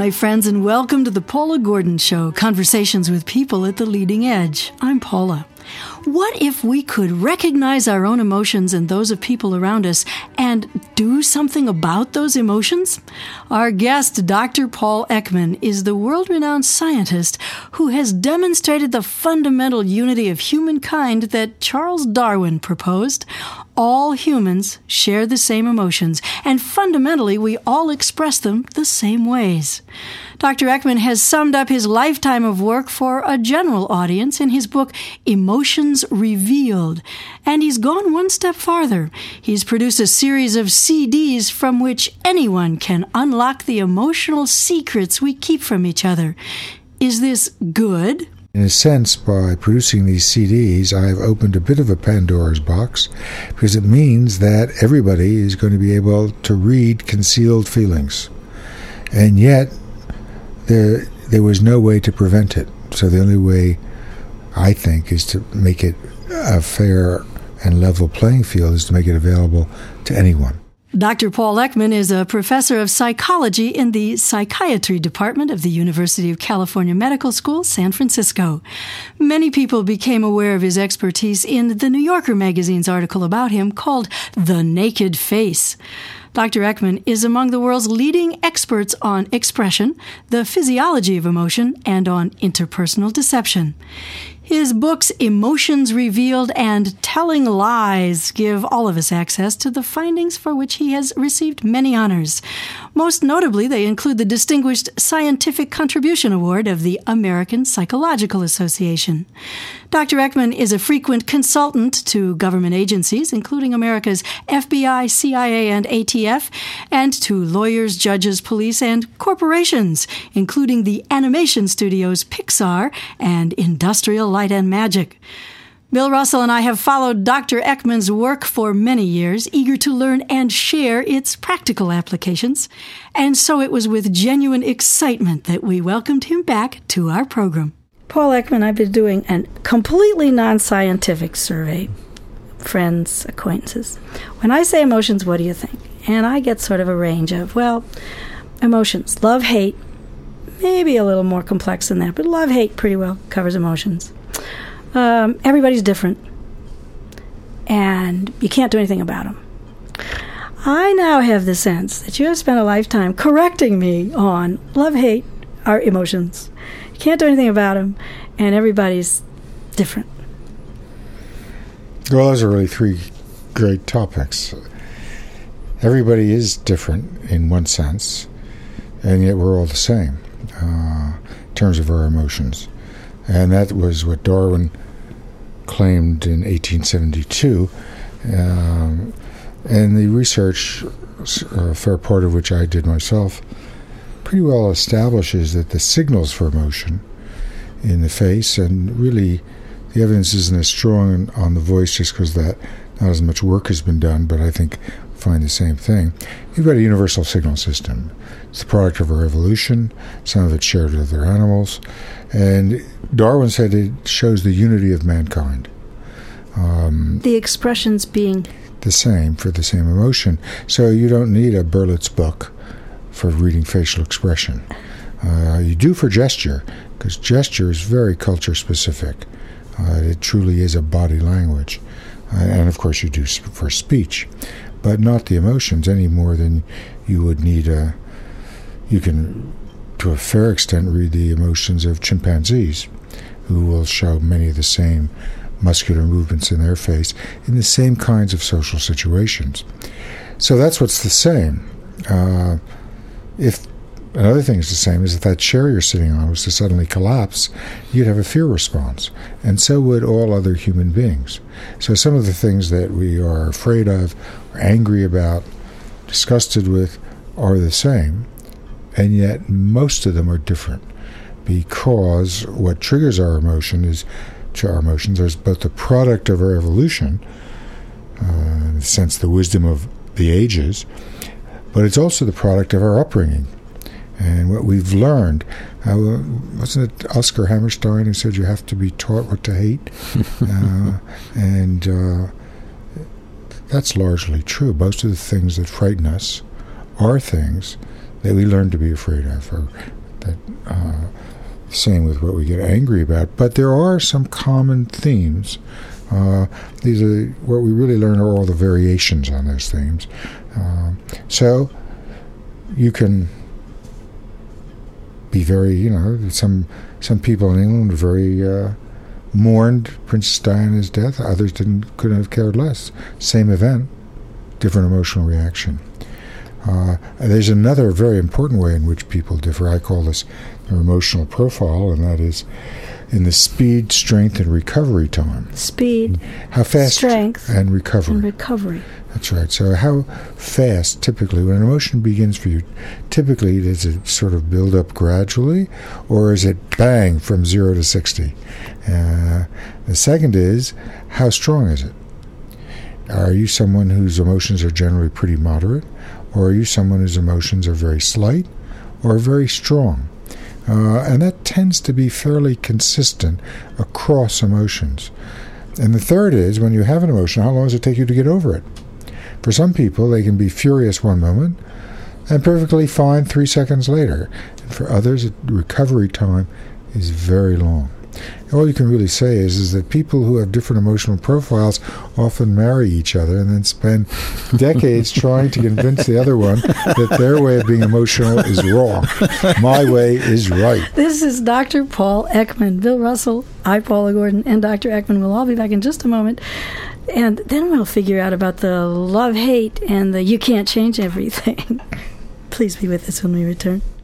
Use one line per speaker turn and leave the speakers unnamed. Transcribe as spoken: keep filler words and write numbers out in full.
my friends, and welcome to the Paula Gordon Show, conversations with people at the leading edge. I'm Paula. What if we could recognize our own emotions and those of people around us and do something about those emotions? Our guest, Doctor Paul Ekman, is the world-renowned scientist who has demonstrated the fundamental unity of humankind that Charles Darwin proposed. All humans share the same emotions, and fundamentally we all express them the same ways. Doctor Ekman has summed up his lifetime of work for a general audience in his book, Emotions Revealed. And he's gone one step farther. He's produced a series of C Ds from which anyone can unlock the emotional secrets we keep from each other. Is this good?
In a sense, by producing these C Ds, I have opened a bit of a Pandora's box, because it means that everybody is going to be able to read concealed feelings. And yet, there there was no way to prevent it. So the only way, I think, is to make it a fair and level playing field, is to make it available to anyone.
Doctor Paul Ekman is a professor of psychology in the psychiatry department of the University of California Medical School, San Francisco. Many people became aware of his expertise in the New Yorker magazine's article about him called The Naked Face. Doctor Ekman is among the world's leading experts on expression, the physiology of emotion, and on interpersonal deception. His books, Emotions Revealed and Telling Lies, give all of us access to the findings for which he has received many honors. Most notably, they include the Distinguished Scientific Contribution Award of the American Psychological Association. Doctor Ekman is a frequent consultant to government agencies, including America's F B I, C I A, and A T F, and to lawyers, judges, police, and corporations, including the animation studios Pixar and Industrial Light and Magic. Bill Russell and I have followed Doctor Ekman's work for many years, eager to learn and share its practical applications. And so it was with genuine excitement that we welcomed him back to our program. Paul Ekman, I've been doing a completely non-scientific survey. Friends, acquaintances. When I say emotions, what do you think? And I get sort of a range of, well, emotions. Love, hate. Maybe a little more complex than that, but love, hate pretty well covers emotions. Um, everybody's different, and you can't do anything about them. I now have the sense that you have spent a lifetime correcting me on love, hate, our emotions. You can't do anything about them, and everybody's different.
Well, those are really three great topics. Everybody is different in one sense, and yet we're all the same uh, in terms of our emotions. And that was what Darwin claimed in eighteen seventy-two. Um, and the research, a fair part of which I did myself, pretty well establishes that the signals for emotion in the face, and really the evidence isn't as strong on the voice just because that not as much work has been done, but I think find the same thing. You've got a universal signal system. It's the product of our evolution. Some of it's shared with other animals. And Darwin said it shows the unity of mankind. Um,
the expressions being
the same for the same emotion. So you don't need a Berlitz book for reading facial expression. Uh, you do for gesture, because gesture is very culture specific. Uh, it truly is a body language. Uh, and of course you do sp- for speech, but not the emotions any more than you would need a, you can, to a fair extent, read the emotions of chimpanzees, who will show many of the same muscular movements in their face in the same kinds of social situations. So that's what's the same. Uh, if another thing is the same is if that chair you're sitting on was to suddenly collapse, you'd have a fear response, and so would all other human beings. So some of the things that we are afraid of, or angry about, disgusted with, are the same, and yet most of them are different, because what triggers our emotion is our emotions is both the product of our evolution, uh, in the sense the wisdom of the ages, but it's also the product of our upbringing and what we've learned. Uh, wasn't it Oscar Hammerstein who said you have to be taught what to hate? uh, and uh, that's largely true. Most of the things that frighten us are things that we learn to be afraid of, or that uh, same with what we get angry about. But there are some common themes. Uh, these are what we really learn are all the variations on those themes. Uh, so you can be very, you know, some some people in England were very uh, mourned Princess Diana's death. Others didn't, couldn't have cared less. Same event, different emotional reaction. Uh, there's another very important way in which people differ. I call this their emotional profile, and that is in the speed, strength, and recovery time.
Speed,
how fast,
strength,
and recovery.
And recovery.
That's right. So how fast, typically, when an emotion begins for you, typically does it sort of build up gradually, or is it bang from zero to sixty? Uh, the second is, how strong is it? Are you someone whose emotions are generally pretty moderate, or are you someone whose emotions are very slight or very strong? Uh, and that tends to be fairly consistent across emotions. And the third is, when you have an emotion, how long does it take you to get over it? For some people, they can be furious one moment and perfectly fine three seconds later. And for others, recovery time is very long. All you can really say is, is that people who have different emotional profiles often marry each other and then spend decades trying to convince the other one that their way of being emotional is wrong. My way is right.
This is Doctor Paul Ekman. Bill Russell, I, Paula Gordon, and Doctor Ekman will all be back in just a moment. And then we'll figure out about the love-hate and the you can't change everything. Please be with us when we return.